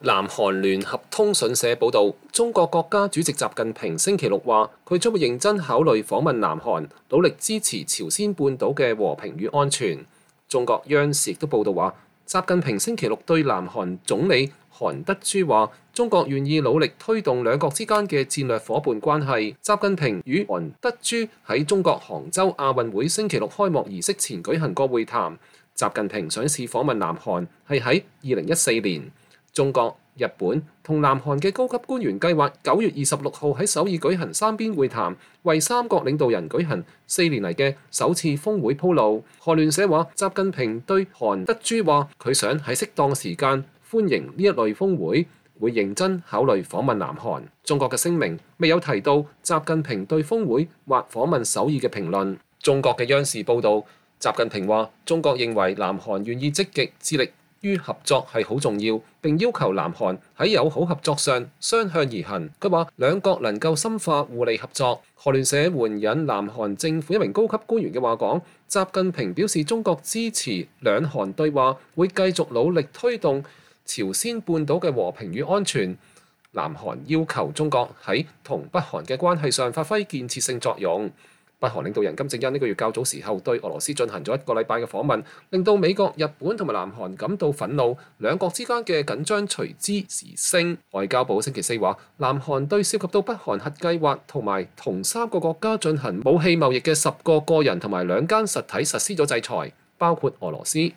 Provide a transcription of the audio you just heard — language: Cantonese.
南韓聯合通訊社報導，中國國家主席習近平星期六話，佢將會認真考慮訪問南韓，努力支持朝鮮半島嘅和平與安全。中國央視亦都報導話，習近平星期六對南韓總理韓德洙話，中國願意努力推動兩國之間嘅戰略夥伴關係。習近平與韓德洙喺中國杭州亞運會星期六開幕儀式前舉行過會談。習近平上次訪問南韓係喺2014年。中國、日本同南韓嘅高級官員計劃9月26號喺首爾舉行三邊會談，為三國領導人舉行4年嚟嘅首次峰會鋪路。韓聯社話，習近平對韓德洙話，佢想喺適當時間歡迎呢一類峰會，會認真考慮訪問南韓。中國嘅聲明未有提到習近平對峰會或訪問首爾嘅評論。中國嘅央視報導，習近平話，中國認為南韓願意積極致力於合作係好重要，並要求南韓喺友好合作上相向而行。佢話兩國能夠深化互利合作。韓聯社援引南韓政府一名高級官員嘅話講，習近平表示中國支持兩韓對話，會繼續努力推動朝鮮半島嘅和平與安全。南韓要求中國喺同北韓嘅關係上發揮建設性作用。北韓領導人金正恩呢個月較早時候對俄羅斯進行咗1個禮拜嘅訪問，令到美國、日本同埋南韓感到憤怒，兩國之間嘅緊張隨之而升。外交部星期四話，南韓對涉及到北韓核計劃同埋同3個國家進行武器貿易嘅10個個人同埋2間實體實施咗制裁，包括俄羅斯。